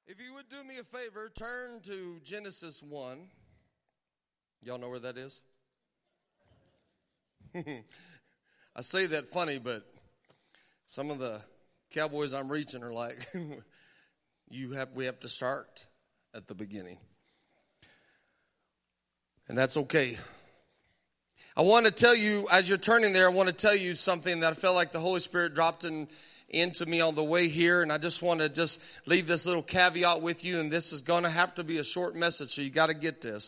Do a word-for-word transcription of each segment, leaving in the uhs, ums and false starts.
If you would do me a favor, turn to Genesis one. Y'all know where that is? I say that funny, but some of the cowboys I'm reaching are like, you have, we have to start at the beginning. And that's okay. I want to tell you, as you're turning there, I want to tell you something that I felt like the Holy Spirit dropped in into me on the way here, and I just want to just leave this little caveat with you, and this is going to have to be a short message, so you got to get this.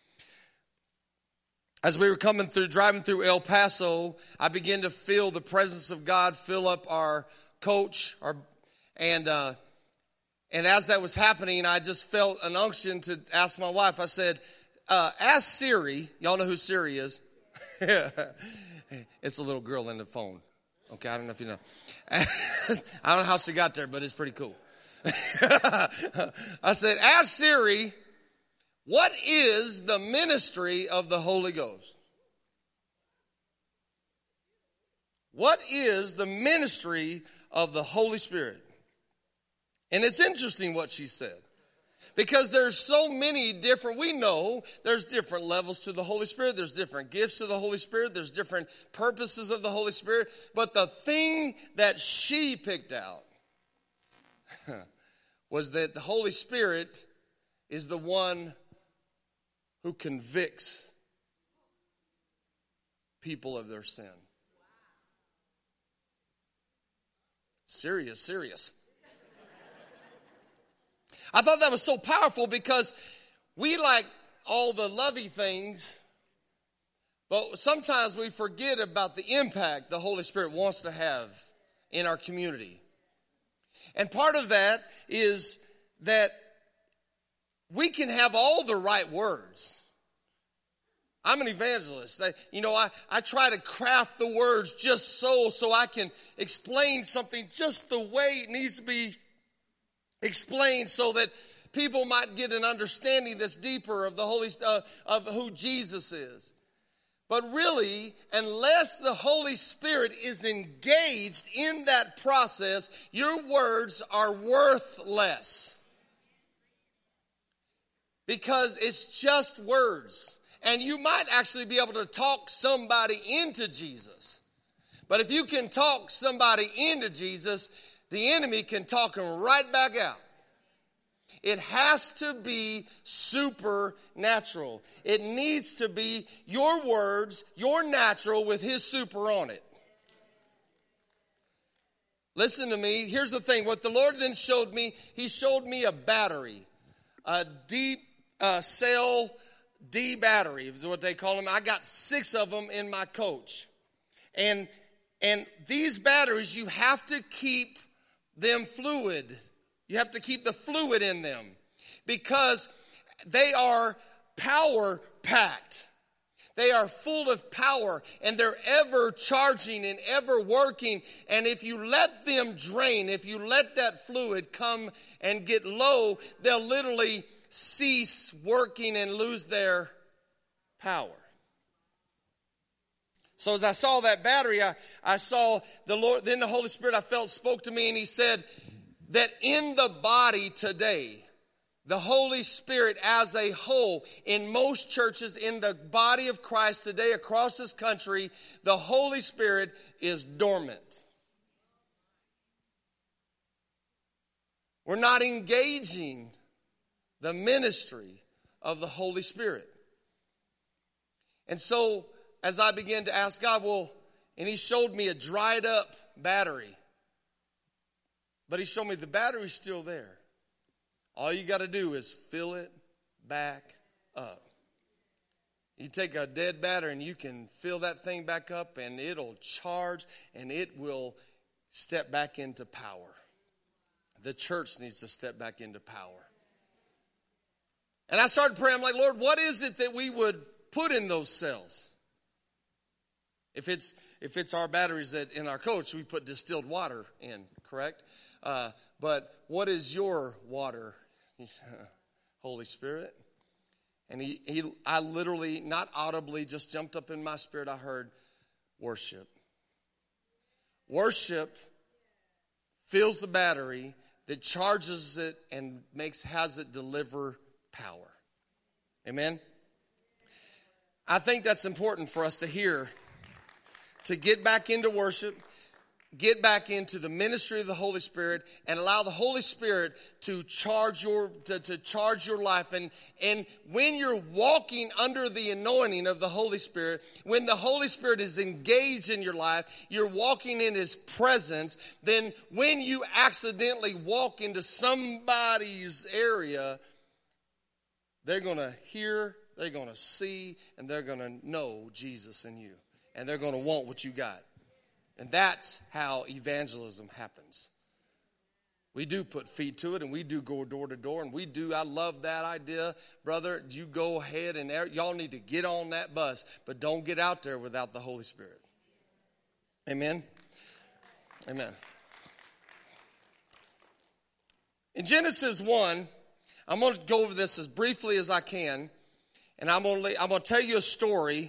As we were coming through, driving through El Paso, I began to feel the presence of God fill up our coach, our, and uh, and as that was happening, I just felt an unction to ask my wife. I said, uh, ask Siri. Y'all know who Siri is? It's a little girl in the phone. Okay, I don't know if you know. I don't know how she got there, but it's pretty cool. I said, ask Siri, what is the ministry of the Holy Ghost? What is the ministry of the Holy Spirit? And it's interesting what she said. Because there's so many different, we know there's different levels to the Holy Spirit. There's different gifts to the Holy Spirit. There's different purposes of the Holy Spirit. But the thing that she picked out was that the Holy Spirit is the one who convicts people of their sin. Serious, serious. I thought that was so powerful because we like all the lovey things, but sometimes we forget about the impact the Holy Spirit wants to have in our community. And part of that is that we can have all the right words. I'm an evangelist. I, you know, I, I try to craft the words just so, so I can explain something just the way it needs to be explained, so that people might get an understanding that's deeper of the Holy uh, of who Jesus is. But really, unless the Holy Spirit is engaged in that process, your words are worthless. Because it's just words. And you might actually be able to talk somebody into Jesus. But if you can talk somebody into Jesus, the enemy can talk them right back out. It has to be supernatural. It needs to be your words, your natural with his super on it. Listen to me. Here's the thing. What the Lord then showed me, he showed me a battery. A deep uh, cell D battery is what they call them. I got six of them in my coach. And, and these batteries, you have to keep them fluid. You have to keep the fluid in them because they are power packed. They are full of power and they're ever charging and ever working. And if you let them drain, if you let that fluid come and get low, they'll literally cease working and lose their power. So as I saw that battery, I, I saw the Lord, then the Holy Spirit I felt spoke to me, and he said that in the body today, the Holy Spirit as a whole, in most churches in the body of Christ today across this country, the Holy Spirit is dormant. We're not engaging the ministry of the Holy Spirit. And so as I began to ask God, well, and he showed me a dried up battery. But he showed me the battery's still there. All you got to do is fill it back up. You take a dead battery and you can fill that thing back up and it'll charge and it will step back into power. The church needs to step back into power. And I started praying. I'm like, Lord, what is it that we would put in those cells? If it's if it's our batteries that in our coach, we put distilled water in, correct? Uh, but what is your water, Holy Spirit? And he, he, I literally, not audibly, just jumped up in my spirit. I heard worship. Worship fills the battery. that charges it and makes has it deliver power. Amen? I think that's important for us to hear, to get back into worship, get back into the ministry of the Holy Spirit, and allow the Holy Spirit to charge your to, to charge your life. And and when you're walking under the anointing of the Holy Spirit, when the Holy Spirit is engaged in your life, you're walking in His presence. Then when you accidentally walk into somebody's area, they're going to hear, they're going to see, and they're going to know Jesus in you. And they're going to want what you got. And that's how evangelism happens. We do put feet to it, and we do go door to door, and we do. I love that idea. Brother, you go ahead, and y'all need to get on that bus, but don't get out there without the Holy Spirit. Amen? Amen. In Genesis one, I'm going to go over this as briefly as I can, and I'm going to, I'm going to tell you a story.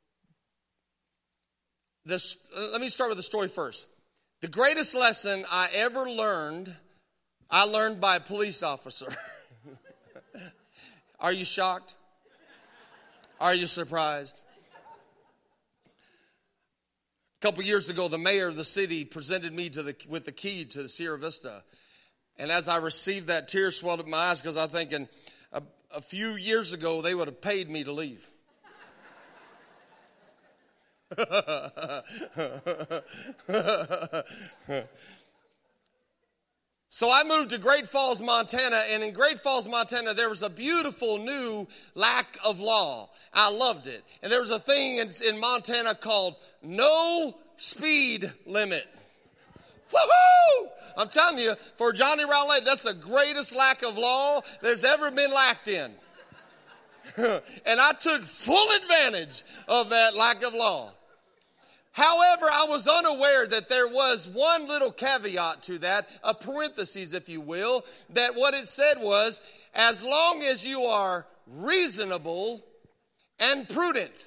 This, let me start with the story first. The greatest lesson I ever learned, I learned by a police officer. Are you shocked? Are you surprised? A couple years ago, the mayor of the city presented me to the, with the key to the Sierra Vista. And as I received that, tears swelled up my eyes because I'm thinking a, a few years ago, they would have paid me to leave. So I moved to Great Falls, Montana, and in Great Falls, Montana, there was a beautiful new lack of law. I loved it. And there was a thing in, in Montana called no speed limit. Woohoo! I'm telling you, for Johnny Rowlett, that's the greatest lack of law there's ever been lacked in. And I took full advantage of that lack of law. However, I was unaware that there was one little caveat to that, a parenthesis, if you will, that what it said was, as long as you are reasonable and prudent.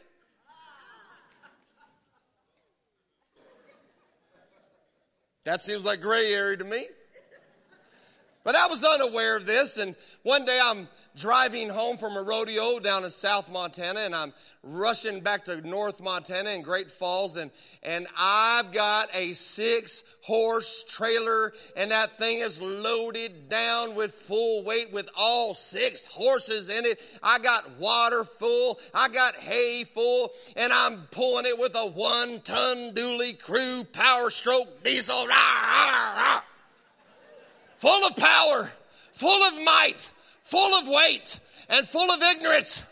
That seems like gray area to me. But I was unaware of this, and one day I'm driving home from a rodeo down in South Montana, and I'm rushing back to North Montana in Great Falls, and, and I've got a six-horse trailer, and that thing is loaded down with full weight with all six horses in it. I got water full, I got hay full, and I'm pulling it with a one-ton dually crew power stroke diesel. Rah, rah, rah. Full of power, full of might, full of weight, and full of ignorance.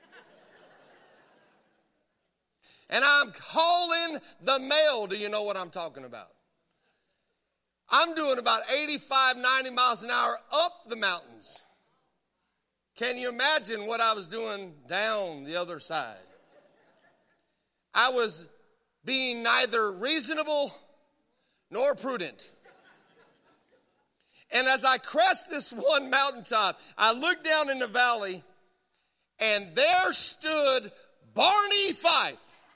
And I'm hauling the mail. Do you know what I'm talking about? I'm doing about eighty-five, ninety miles an hour up the mountains. Can you imagine what I was doing down the other side? I was being neither reasonable nor prudent. And as I crest this one mountaintop, I looked down in the valley, and there stood Barney Fife.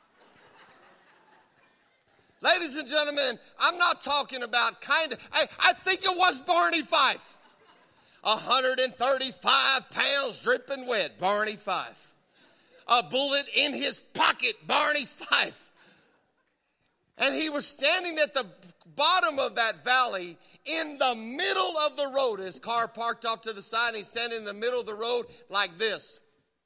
Ladies and gentlemen, I'm not talking about kind of, I, I think it was Barney Fife. one hundred thirty-five pounds dripping wet, Barney Fife. A bullet in his pocket, Barney Fife. And he was standing at the bottom of that valley in the middle of the road. His car parked off to the side, and he's standing in the middle of the road like this.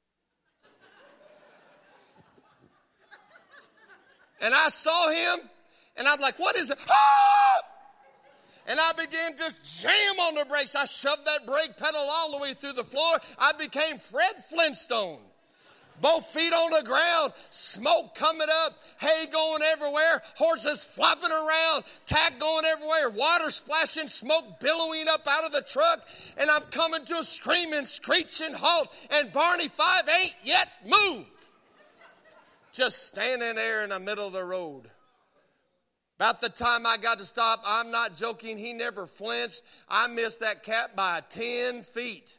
And I saw him, and I'm like, what is it? Ah! And I began to jam on the brakes. I shoved that brake pedal all the way through the floor. I became Fred Flintstone. Both feet on the ground, smoke coming up, hay going everywhere, horses flopping around, tack going everywhere, water splashing, smoke billowing up out of the truck, and I'm coming to a screaming, screeching halt, and Barney Five ain't yet moved. Just standing there in the middle of the road. About the time I got to stop, I'm not joking, he never flinched. I missed that cat by ten feet.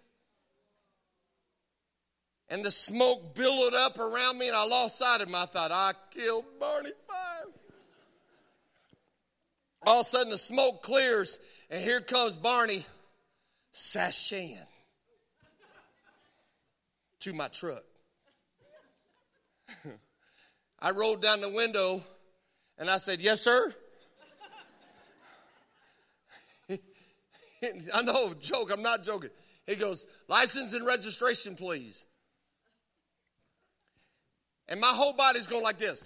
And the smoke billowed up around me, and I lost sight of him. I thought, I killed Barney Five. All of a sudden, the smoke clears, And here comes Barney sashaying to my truck. I rolled down the window and I said, yes, sir. I know, joke, I'm not joking. He goes, license and registration, please. And my whole body's going like this.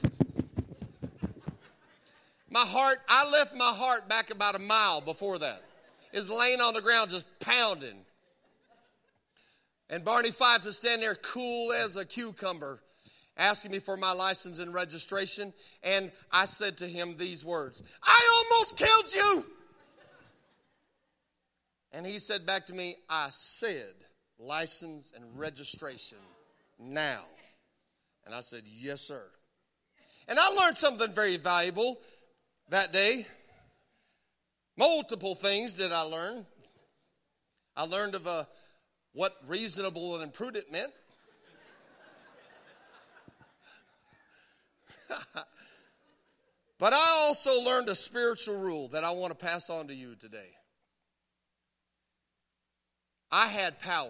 My heart, I left my heart back about a mile before that. It's laying on the ground just pounding. And Barney Fife is standing there cool as a cucumber, asking me for my license and registration. And I said to him these words, I almost killed you. And he said back to me, I said license and registration now. And I said, yes, sir. And I learned something very valuable that day. Multiple things did I learn. I learned of uh, what reasonable and prudent meant. But I also learned a spiritual rule that I want to pass on to you today. I had power.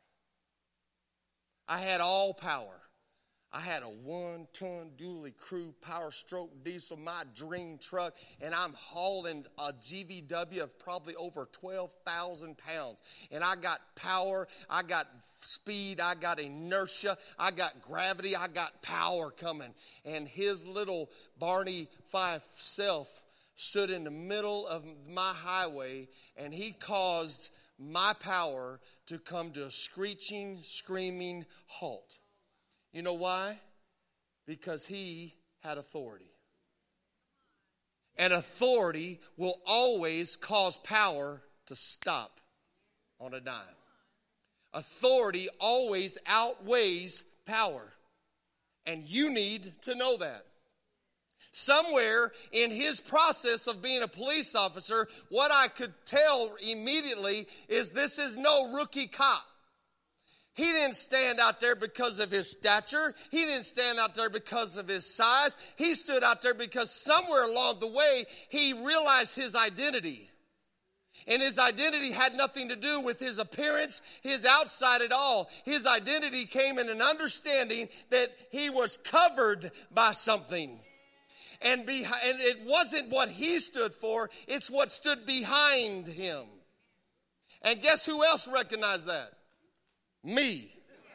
I had all power. I had a one-ton dually crew power stroke diesel, my dream truck, and I'm hauling a G V W of probably over twelve thousand pounds. And I got power, I got speed, I got inertia, I got gravity, I got power coming. And his little Barney Fife self stood in the middle of my highway, and he caused my power to come to a screeching, screaming halt. You know why? Because he had authority. And authority will always cause power to stop on a dime. Authority always outweighs power. And you need to know that. Somewhere in his process of being a police officer, what I could tell immediately is this is no rookie cop. He didn't stand out there because of his stature. He didn't stand out there because of his size. He stood out there because somewhere along the way, he realized his identity. And his identity had nothing to do with his appearance, his outside at all. His identity came in an understanding that he was covered by something. And, behind, and it wasn't what he stood for, it's what stood behind him. And guess who else recognized that? Me.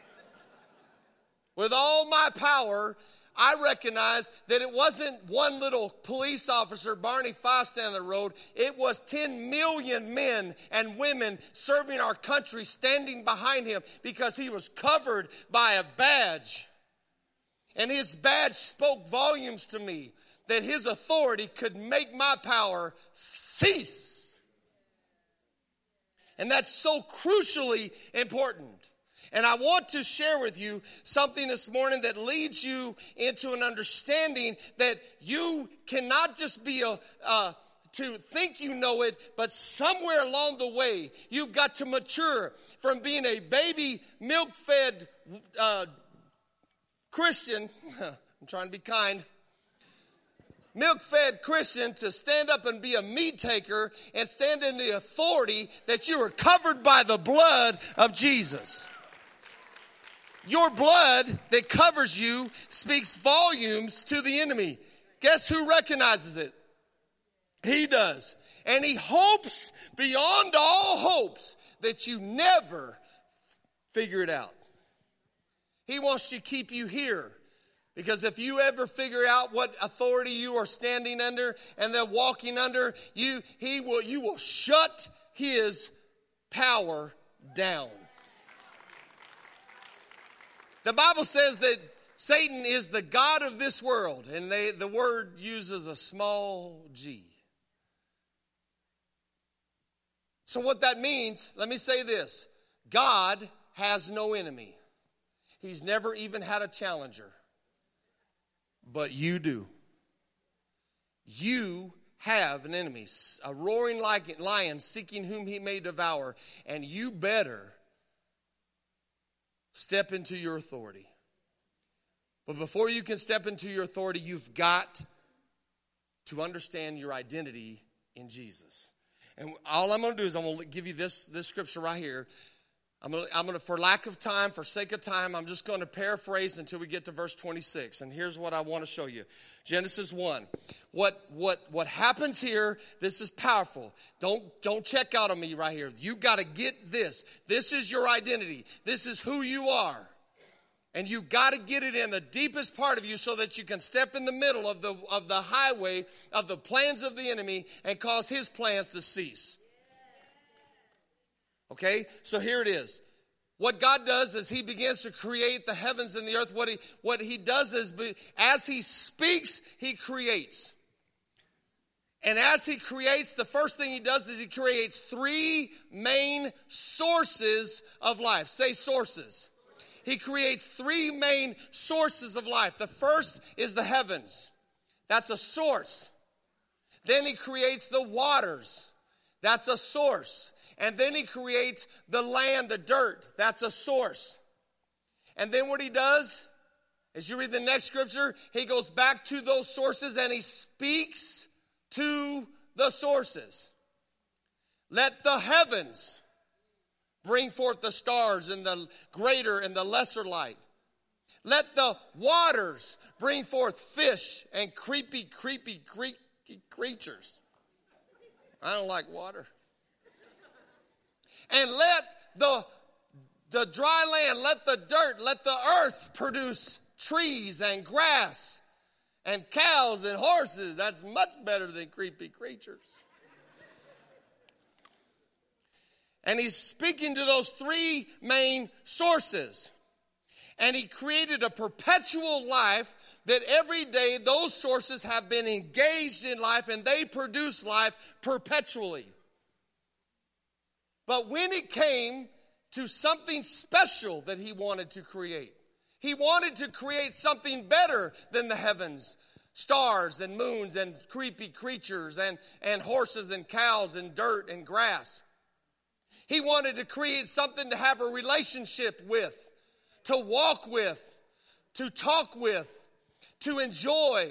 With all my power, I recognize that it wasn't one little police officer, Barney Fife, standing on the road. It was ten million men and women serving our country standing behind him because he was covered by a badge. And his badge spoke volumes to me that his authority could make my power cease. And that's so crucially important. And I want to share with you something this morning that leads you into an understanding that you cannot just be a, uh, to think you know it, but somewhere along the way, you've got to mature from being a baby milk-fed uh, Christian. I'm trying to be kind. Milk-fed Christian to stand up and be a meat taker and stand in the authority that you are covered by the blood of Jesus. Your blood that covers you speaks volumes to the enemy. Guess who recognizes it? He does. And he hopes beyond all hopes that you never figure it out. He wants to keep you here. Because if you ever figure out what authority you are standing under and then walking under, you, he will, you will shut his power down. The Bible says that Satan is the god of this world, and they, the word uses a small g. So what that means, let me say this. God has no enemy. He's never even had a challenger. But you do. You have an enemy, a roaring lion seeking whom he may devour, and you better step into your authority. But before you can step into your authority, you've got to understand your identity in Jesus. And all I'm going to do is I'm going to give you this, this scripture right here. I'm going to, I'm going to, for lack of time, for sake of time, I'm just going to paraphrase until we get to verse twenty-six. And here's what I want to show you. Genesis one. What, what, what happens here, this is powerful. Don't, don't check out on me right here. You got to get this. This is your identity. This is who you are. And you got to get it in the deepest part of you so that you can step in the middle of the, of the highway of the plans of the enemy and cause his plans to cease. Okay, so here it is. What God does is he begins to create the heavens and the earth. What he, what he does is, as he speaks, he creates. And as he creates, the first thing he does is he creates three main sources of life. Say sources. He creates three main sources of life. The first is the heavens. That's a source. Then he creates the waters. That's a source. And then he creates the land, the dirt. That's a source. And then what he does, as you read the next scripture, he goes back to those sources and he speaks to the sources. Let the heavens bring forth the stars and the greater and the lesser light. Let the waters bring forth fish and creepy, creepy, creepy creatures. I don't like water. And let the, the dry land, let the dirt, let the earth produce trees and grass and cows and horses. That's much better than creepy creatures. And he's speaking to those three main sources. And he created a perpetual life that every day those sources have been engaged in life and they produce life perpetually. But when it came to something special that he wanted to create, he wanted to create something better than the heavens, stars and moons and creepy creatures and, and horses and cows and dirt and grass. He wanted to create something to have a relationship with, to walk with, to talk with, to enjoy.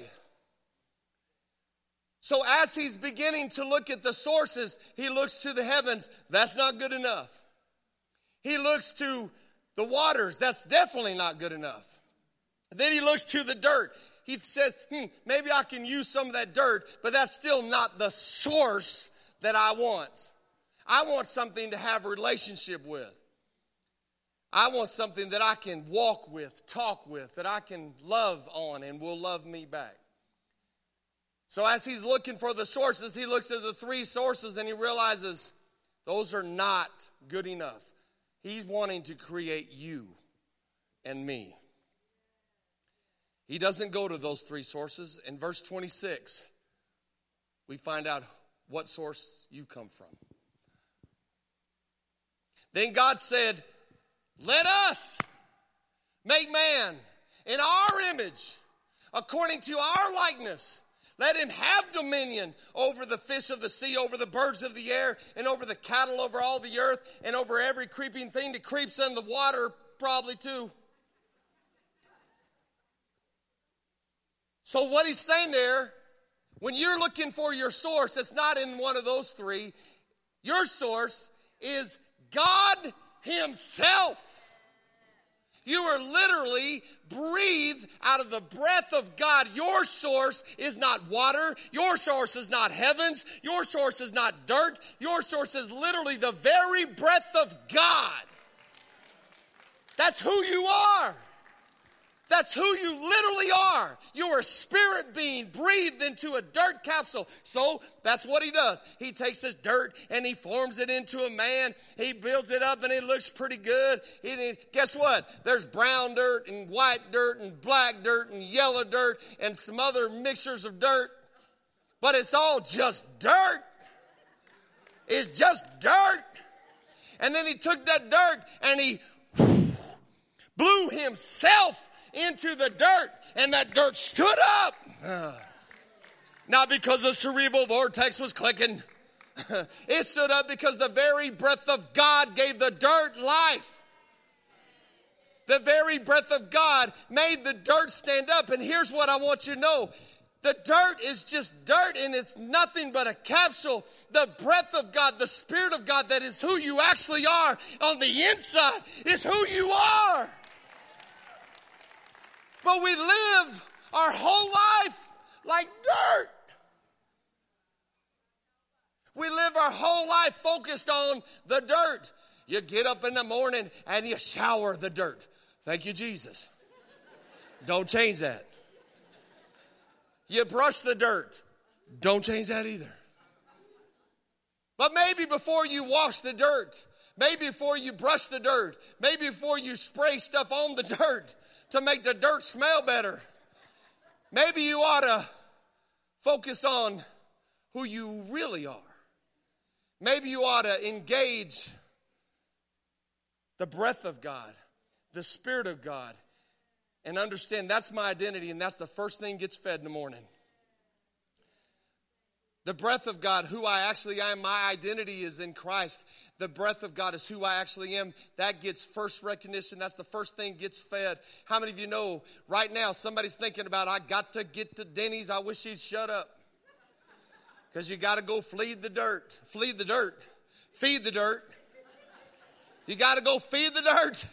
So as he's beginning to look at the sources, he looks to the heavens. That's not good enough. He looks to the waters. That's definitely not good enough. Then he looks to the dirt. He says, hmm, maybe I can use some of that dirt, but that's still not the source that I want. I want something to have a relationship with. I want something that I can walk with, talk with, that I can love on and will love me back. So as he's looking for the sources, he looks at the three sources and he realizes those are not good enough. He's wanting to create you and me. He doesn't go to those three sources. In verse twenty-six, we find out what source you come from. Then God said, let us make man in our image, according to our likeness. Let him have dominion over the fish of the sea, over the birds of the air, and over the cattle, over all the earth, and over every creeping thing that creeps in the water, probably too. So what he's saying there, when you're looking for your source, it's not in one of those three. Your source is God himself. You are literally breathed out of the breath of God. Your source is not water. Your source is not heavens. Your source is not dirt. Your source is literally the very breath of God. That's who you are. That's who you literally are. You're a spirit being breathed into a dirt capsule. So that's what he does. He takes this dirt and he forms it into a man. He builds it up and it looks pretty good. He, guess what? There's brown dirt and white dirt and black dirt and yellow dirt and some other mixtures of dirt. But it's all just dirt. It's just dirt. And then he took that dirt and he blew himself into the dirt, and that dirt stood up. Uh, not because the cerebral vortex was clicking. It stood up because the very breath of God gave the dirt life. The very breath of God made the dirt stand up. And here's what I want you to know. The dirt is just dirt, and it's nothing but a capsule. The breath of God, the Spirit of God, that is who you actually are on the inside, is who you are. But we live our whole life like dirt. We live our whole life focused on the dirt. You get up in the morning and you shower the dirt. Thank you, Jesus. Don't change that. You brush the dirt. Don't change that either. But maybe before you wash the dirt, maybe before you brush the dirt, maybe before you spray stuff on the dirt to make the dirt smell better, maybe you ought to focus on who you really are. Maybe you ought to engage the breath of God, the Spirit of God, and understand that's my identity, and that's the first thing gets fed in the morning. The breath of God, who I actually am, my identity is in Christ. The breath of God is who I actually am. That gets first recognition. That's the first thing gets fed. How many of you know right now somebody's thinking about, I got to get to Denny's. I wish he'd shut up. Because you got to go feed the dirt. Feed the dirt. Feed the dirt. You got to go feed the dirt.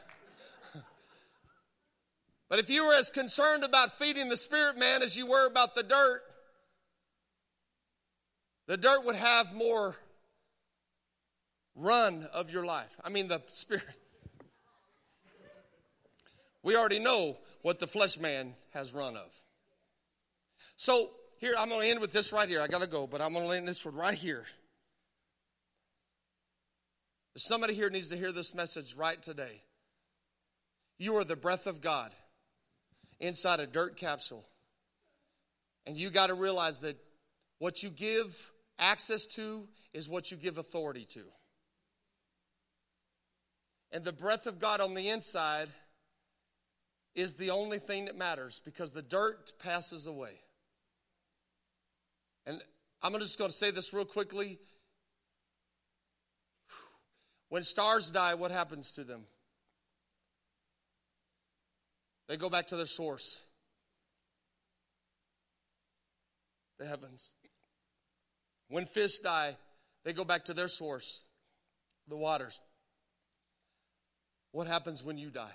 But if you were as concerned about feeding the spirit man as you were about the dirt, the dirt would have more run of your life. I mean, the spirit. We already know what the flesh man has run of. So, here, I'm going to end with this right here. I got to go, but I'm going to end this one right here. There's somebody here needs to hear this message right today. You are the breath of God inside a dirt capsule. And you got to realize that what you give access to is what you give authority to. And the breath of God on the inside is the only thing that matters, because the dirt passes away. And I'm just going to say this real quickly. When stars die, what happens to them? They go back to their source, the heavens. When fish die, they go back to their source, the waters. What happens when you die?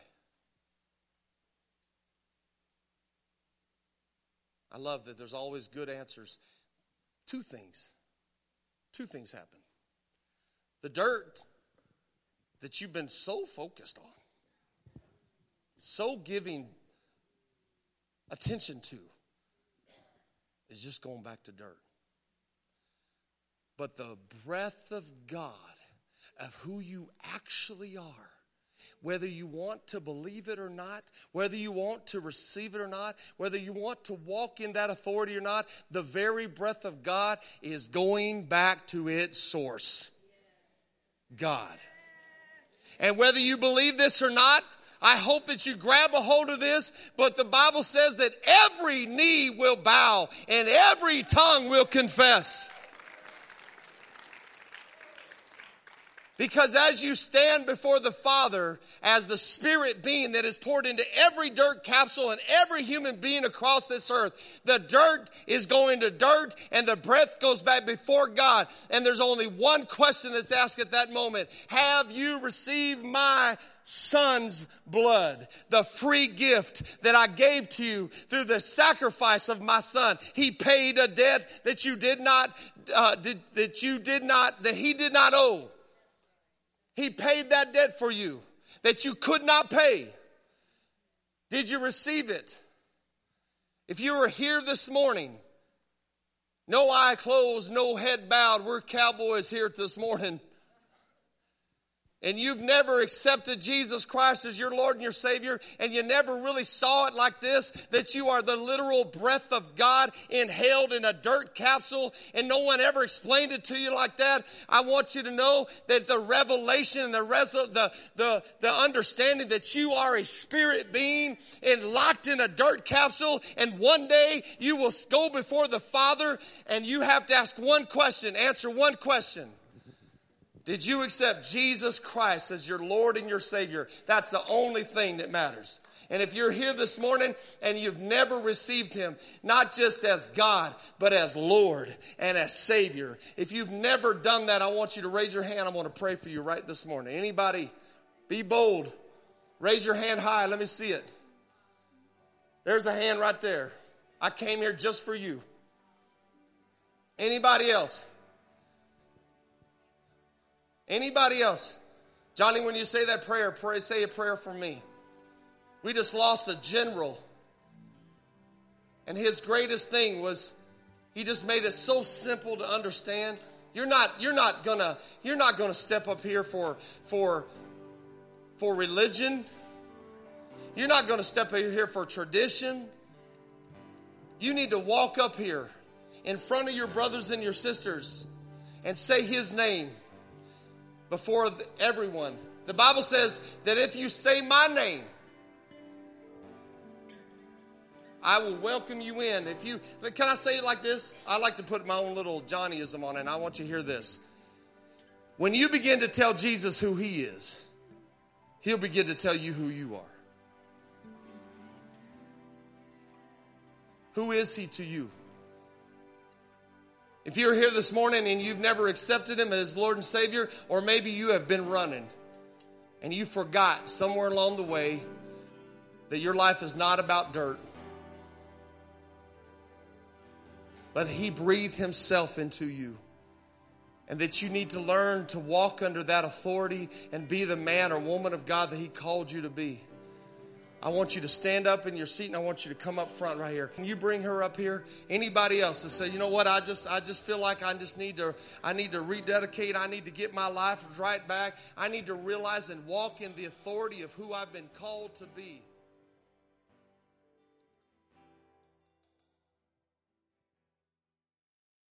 I love that there's always good answers. Two things. Two things happen. The dirt that you've been so focused on, so giving attention to, is just going back to dirt. But the breath of God, of who you actually are, whether you want to believe it or not, whether you want to receive it or not, whether you want to walk in that authority or not, the very breath of God is going back to its source, God. And whether you believe this or not, I hope that you grab a hold of this, but the Bible says that every knee will bow and every tongue will confess. Because as you stand before the Father as the Spirit being that is poured into every dirt capsule and every human being across this earth, the dirt is going to dirt and the breath goes back before God. And there's only one question that's asked at that moment. Have you received my Son's blood, the free gift that I gave to you through the sacrifice of my Son? He paid a debt that you did not, uh, did, that you did not, that he did not owe. He paid that debt for you that you could not pay. Did you receive it? If you were here this morning, no eye closed, no head bowed, we're cowboys here this morning, and you've never accepted Jesus Christ as your Lord and your Savior, and you never really saw it like this, that you are the literal breath of God inhaled in a dirt capsule, and no one ever explained it to you like that, I want you to know that the revelation and the res- the, the, the understanding that you are a spirit being and locked in a dirt capsule, and one day you will go before the Father, and you have to ask one question, answer one question. Did you accept Jesus Christ as your Lord and your Savior? That's the only thing that matters. And if you're here this morning and you've never received him, not just as God, but as Lord and as Savior, if you've never done that, I want you to raise your hand. I want to pray for you right this morning. Anybody, be bold. Raise your hand high. Let me see it. There's a hand right there. I came here just for you. Anybody else? Anybody else? Johnny, when you say that prayer, pray, say a prayer for me. We just lost a general. And his greatest thing was he just made it so simple to understand. You're not, you're not gonna, you're not gonna step up here for, for, for religion. You're not gonna step up here for tradition. You need to walk up here in front of your brothers and your sisters and say his name before everyone. The Bible says that if you say my name, I will welcome you in. If you, can I say it like this? I like to put my own little Johnnyism on it, and I want you to hear this. When you begin to tell Jesus who he is, he'll begin to tell you who you are. Who is he to you? If you're here this morning and you've never accepted him as Lord and Savior, or maybe you have been running and you forgot somewhere along the way that your life is not about dirt, but he breathed himself into you, and that you need to learn to walk under that authority and be the man or woman of God that he called you to be. I want you to stand up in your seat, and I want you to come up front right here. Can you bring her up here? Anybody else that say, you know what, I just I just feel like I just need to I need to rededicate. I need to get my life right back. I need to realize and walk in the authority of who I've been called to be.